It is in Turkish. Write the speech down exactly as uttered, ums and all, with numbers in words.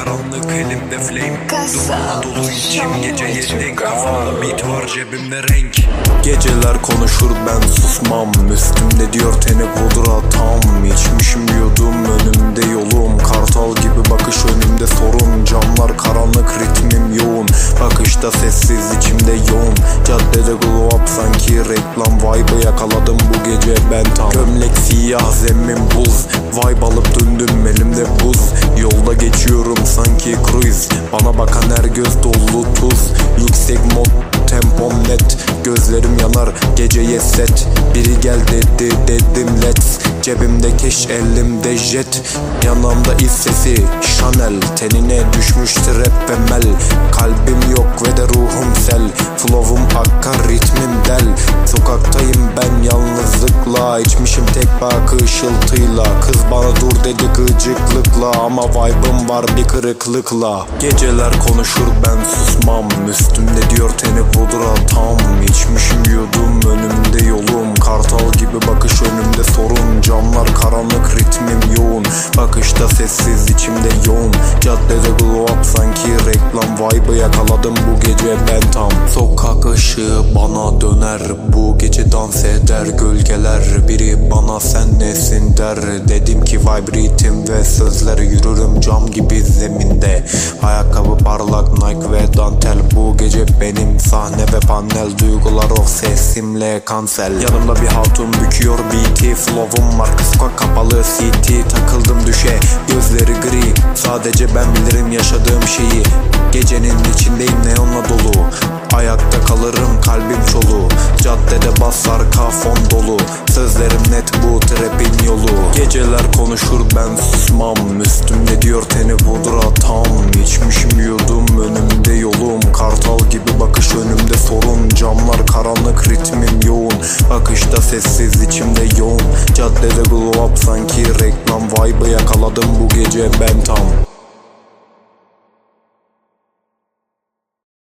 karanlık elimde flame, dumanla dolu içim gece yedek, kafamda beat var cebimde renk. Geceler konuşur ben susmam, üstümde diyor teni pudra tam. İçmişim yudum önümde yolum, kartal gibi bakış önümde sorun. Camlar karanlık ritmim yoğun, bakışta sessiz içimde yoğun. Caddede glow up sanki reklam, vibe'ı yakaladım bu gece ben tam. Gömlek siyah zemin buz, vibe alıp döndüm elimde buz. Yolda geçiyorum sanki cruise, bana bakan her göz dolu tuz. Yüksek mod tempom net, gözlerim yanar geceye set. Biri gel dedi dedim let's, cebimde keş elimde jet. Yanımda iz sesi Chanel, tenine düşmüştür rap ve mel. Kalbim yok ve de ruhum sel, flow'um akkar ritmim del. Sokaktayım ben yalnızlıkla, içmişim tek bakı ışıltıyla. Kız bana dur dedi gıcıklıkla, ama vibe'ım var bir kırıklıkla. Geceler konuşur ben susmam, üstümde diyor teni pudra tam. İçmişim yudum önümde yolum, kartal gibi bakış önümde sorun. Camlar karanlık ritmim yoğun, bakışta sessiz içimde yoğun. Caddede glow up sanki reklam, vibe'ı yakaladım bu gece ben tam. Sokak ışığı bana döner, bu gece dans eder gölgeler. Biri bana sen nesin der, dedim ki vibe ritim ve sözler. Yürürüm cam gibi zeminde, ayakkabı parlak Nike ve dantel. Bu gece benim sahne ve panel, duygular o sesimle kansel. Yanımda bir hatun büküyor beat'i, flow'um marka sokak kapalı city. Takıldım düşe gözleri gri, sadece ben bilirim yaşadığım şeyi. Gecenin içindeyim neonla dolu, ayakta kalırım kalbim çolu. Caddede basar kafam dolu, sözlerim net bu trap'in yolu. Geceler konuşur ben susmam, üstümde diyor teni pudra tam. İçmişim yudum önümde yolum, kartal gibi bakış önümde sorun. Camlar karanlık ritmim yoğun, bakışta sessiz içimde yoğun. Caddede glow up sanki reklam, vibe'ı yakaladım bu gece ben tam.